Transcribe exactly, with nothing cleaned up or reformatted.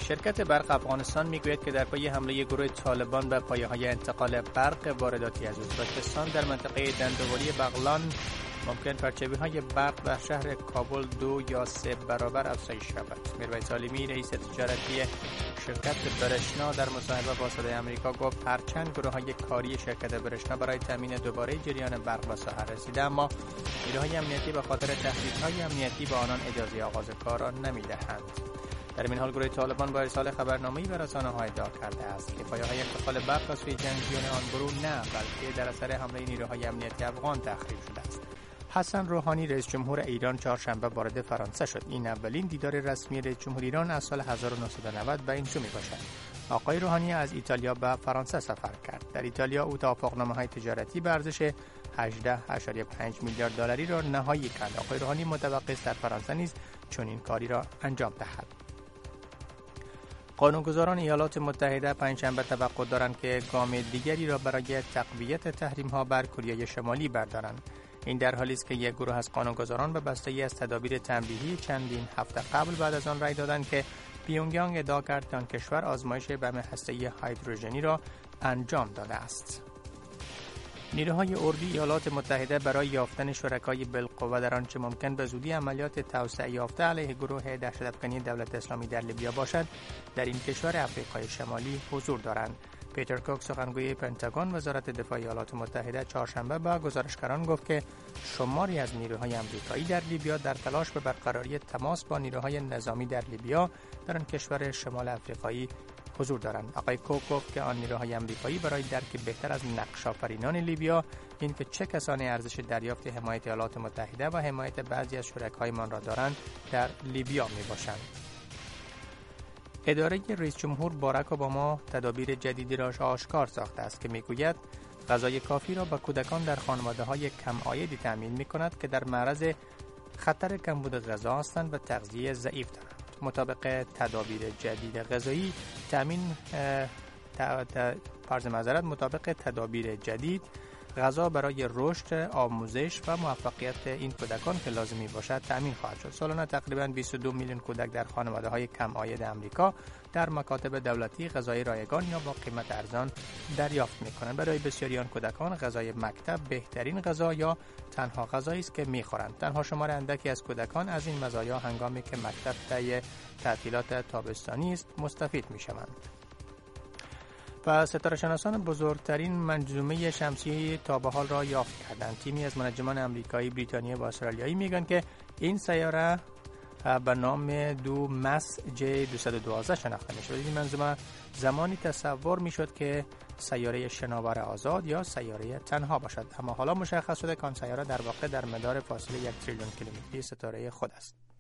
شرکت برق افغانستان میگوید که در پی حمله گروه طالبان به پایه‌های انتقال برق وارداتی از ازبکستان در منطقه دندواری بغلان ممکن پرچاوی‌های برق در شهر کابل دو یا سه برابر افزایش یابد. میرویس سالمی رئیس تجارتی شرکت برشنا در مصاحبه با صدای آمریکا گفت هرچند گروه‌های کاری شرکت برشنا برای تامین دوباره جریان برق به ساحل رسیده، اما نیروهای امنیتی به خاطر تهدیدهای امنیتی به آنان اجازه آغاز کار را نمی‌دهند. در این حال گروه طالبان با ارسال خبرنامه‌ای به رسانه‌ها ادعا کرده است که پایه‌های انتقال برق از سوی جنگجویان آن گروه نه بلکه در اثر حمله نیروهای امنیتی افغان تخریب شده است. حسن روحانی رئیس جمهور ایران چهارشنبه وارد فرانسه شد. این اولین دیدار رسمی رئیس جمهور ایران از سال هزار و نهصد و نود به این سو میباشد. آقای روحانی از ایتالیا به فرانسه سفر کرد. در ایتالیا او توافقنامه‌های تجارتی به ارزش هجده ممیز پنج میلیارد دلاری را نهایی کرد. آقای روحانی متوقع است در فرانسه نیز چنین کاری را انجام دهد. قانونگذاران ایالات متحده پنجشنبه توقع دارند که گام دیگری را برای تقویت تحریم‌ها بر کره شمالی بردارند. این در حالی است که یک گروه از قانونگذاران به بستگی از تدابیر تنبیهی چندین هفته قبل بعد از آن رأی دادند که پیونگیانگ ادعا کرد که آن کشور آزمایش بم هسته‌ای هیدروژنی را انجام داده است. نیروهای اردوی ایالات متحده برای یافتن شرکای بالقوه در آنچه ممکن به زودی عملیات توسعه یافته علیه گروه دهشت‌افکنی دولت اسلامی در لیبیا باشد، در این کشور آفریقای شمالی حضور دارند. پیتر کوک سخنگوی پنتاگون وزارت دفاع ایالات متحده چهارشنبه به گزارشگران گفت که شماری از نیروهای آمریکایی در لیبیا در تلاش به برقراری تماس با نیروهای نظامی در لیبیا در آن کشور شمال آفریقایی حضور دارند. آقای کوک گفت که آن نیروهای آمریکایی برای درک بهتر از نقش‌آفرینان لیبیا، اینکه چه کسانی ارزش دریافت حمایت ایالات متحده و حمایت بعضی از شرکایمان را دارند، در لیبیا میباشند. اداره رئیس جمهور باراک اوباما تدابیر جدیدی را آشکار ساخته است که میگوید غذای کافی را به کودکان در خانواده‌های کم عایدی تامین می‌کند که در معرض خطر کمبود غذا هستند و تغذیه ضعیف دارند. مطابق تدابیر جدید غذایی تامین فرض معذرت مطابق تدابیر جدید غذا برای رشد، آموزش و موفقیت این کودکان که لازمی باشد تامین خواهد شد. سالانه تقریباً بیست و دو میلیون کودک در خانواده‌های کم عاید آمریکا در مکاتب دولتی غذای رایگان یا با قیمت ارزان دریافت می‌کنند. برای بسیاری آن کودکان غذای مکتب بهترین غذا یا تنها غذایی است که می‌خورند. تنها شمار اندکی از کودکان از این مزایا هنگامی که مکتب طی تعطیلات تابستانی است مستفید می‌شوند. و ستاره‌شناسان بزرگترین منظومه شمسی تا به حال را یافت کردند. تیمی از منجمان آمریکایی، بریتانیایی و استرالیایی میگن که این سیاره به نام دو مس جی دویست و دوازده شناخته میشه. این منظومه زمانی تصور میشد که سیاره شناور آزاد یا سیاره تنها باشد، اما حالا مشخص شده که آن سیاره در واقع در مدار فاصله یک تریلیون کیلومتری ستاره خود است.